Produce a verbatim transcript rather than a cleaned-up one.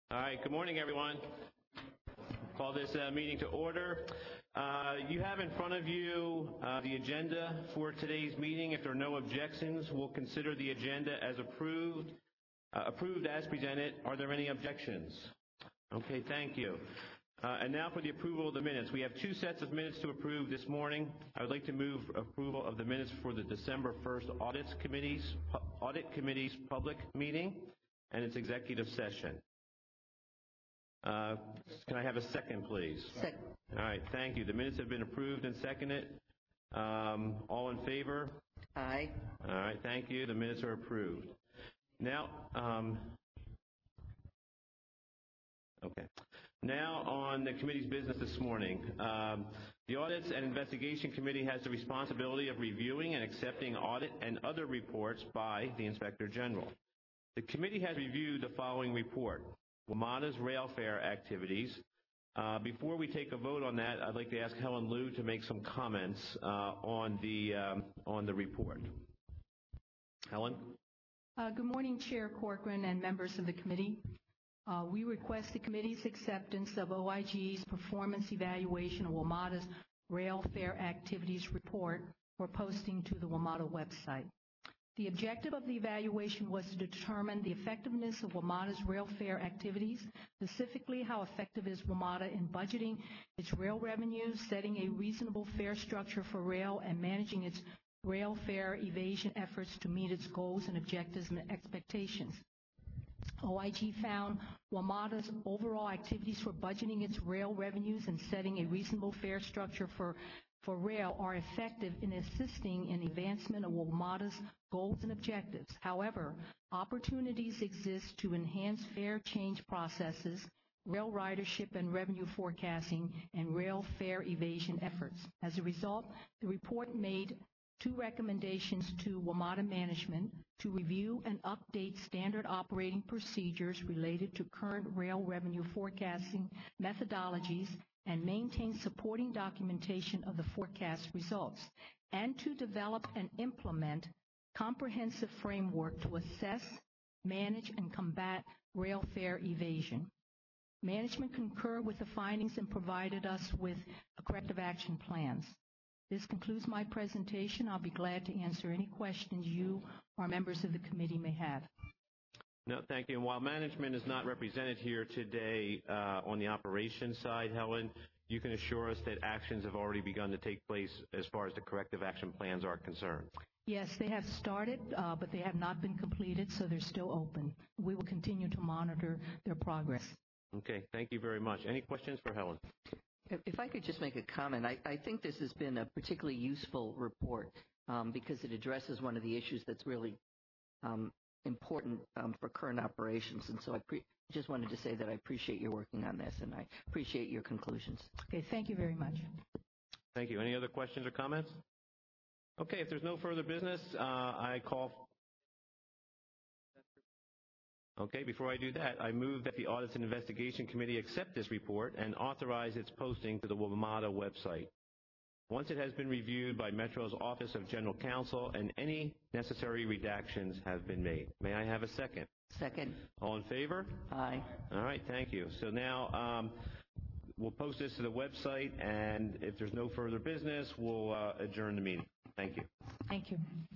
All right, good morning, everyone. Call this uh, meeting to order. Uh, you have in front of you uh, the agenda for today's meeting. If there are no objections, we'll consider the agenda as approved, uh, approved as presented. Are there any objections? Okay, thank you. Uh, and now for the approval of the minutes. We have two sets of minutes to approve this morning. I would like to move approval of the minutes for the December first Audit Committee's, Audit Committee's public meeting and its executive session. Uh, can I have a second, please? Second. All right, thank you. The minutes have been approved and seconded. Um, all in favor? Aye. All right, thank you. The minutes are approved. Now, um, okay. Now on the committee's business this morning. Um, the Audits and Investigation Committee has the responsibility of reviewing and accepting audit and other reports by the Inspector General. The committee has reviewed the following report: WMATA's rail fare activities. Uh, before we take a vote on that, I'd like to ask Helen Liu to make some comments uh, on the um, on the report. Helen? Uh, good morning, Chair Corcoran and members of the committee. Uh, we request the committee's acceptance of O I G's performance evaluation of WMATA's rail fare activities report for posting to the WMATA website. The objective of the evaluation was to determine the effectiveness of WMATA's rail fare activities, specifically how effective is WMATA in budgeting its rail revenues, setting a reasonable fare structure for rail, and managing its rail fare evasion efforts to meet its goals and objectives and expectations. O I G found WMATA's overall activities for budgeting its rail revenues and setting a reasonable fare structure for for rail are effective in assisting in advancement of WMATA's goals and objectives. However, opportunities exist to enhance fare change processes, rail ridership and revenue forecasting, and rail fare evasion efforts. As a result, the report made two recommendations to WMATA management to review and update standard operating procedures related to current rail revenue forecasting methodologies and maintain supporting documentation of the forecast results, and to develop and implement comprehensive framework to assess, manage, and combat rail fare evasion. Management concurred with the findings and provided us with corrective action plans. This concludes my presentation. I'll be glad to answer any questions you or members of the committee may have. No, thank you. And while management is not represented here today uh, on the operations side, Helen, you can assure us that actions have already begun to take place as far as the corrective action plans are concerned. Yes, they have started, uh, but they have not been completed, so they're still open. We will continue to monitor their progress. Okay, thank you very much. Any questions for Helen? If I could just make a comment, I, I think this has been a particularly useful report um, because it addresses one of the issues that's really um, important um, for current operations. And so I pre just wanted to say that I appreciate your working on this, and I appreciate your conclusions. Okay, thank you very much. Thank you. Any other questions or comments? Okay, if there's no further business, uh, I call... Okay, before I do that, I move that the Audits and Investigation Committee accept this report and authorize its posting to the WMATA website. Once it has been reviewed by Metro's Office of General Counsel and any necessary redactions have been made. May I have a second? Second. All in favor? Aye. All right, thank you. So now um, we'll post this to the website, and if there's no further business, we'll uh, adjourn the meeting. Thank you. Thank you.